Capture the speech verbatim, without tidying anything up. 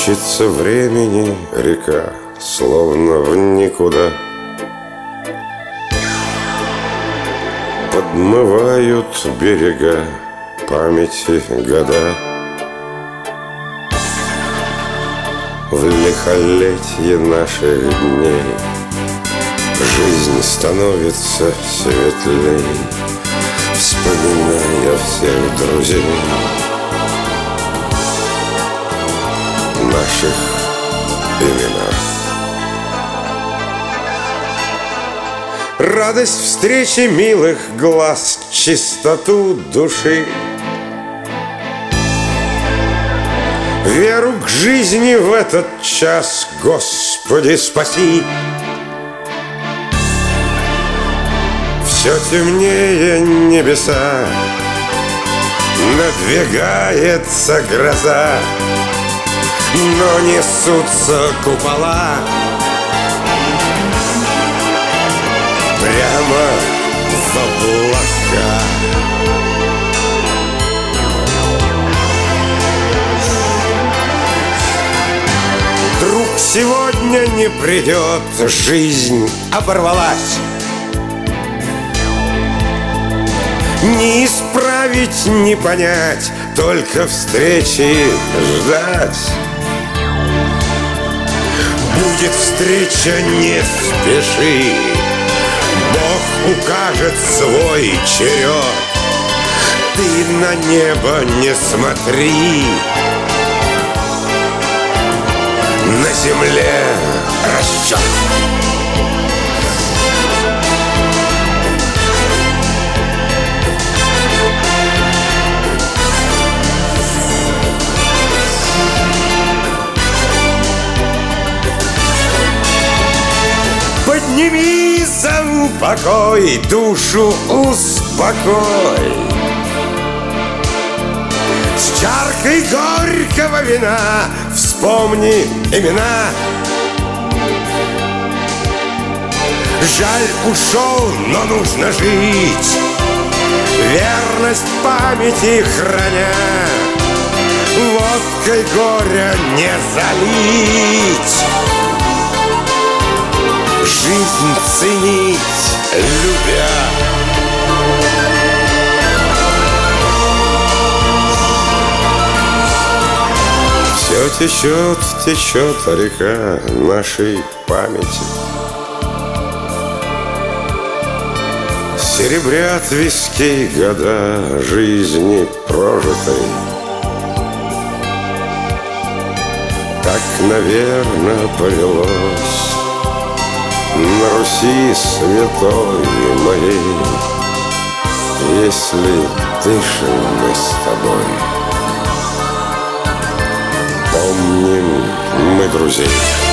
Мчится времени река, словно в никуда. Подмывают берега памяти года. В лихолетье наших дней жизнь становится светлей, вспоминая всех друзей наших именах. Радость встречи милых глаз, чистоту души, веру к жизни в этот час, Господи, спаси. Все темнее небеса, надвигается гроза, но несутся купола прямо в облака. Друг сегодня не придет, жизнь оборвалась. Не исправить, не понять, только встречи ждать. Будет встреча, не спеши, Бог укажет свой черед. Ты на небо не смотри, на земле расчет. Подними за упокой, душу успокой. С чаркой горького вина вспомни имена. Жаль, ушел, но нужно жить, верность памяти храня. Водкой горя не залить, жизнь ценить, любя. Все течет, течет река нашей памяти. Серебрят виски года жизни прожитой. Так, наверно, повелось на Руси святой моей, если дышим мы с тобой, помним мы друзей.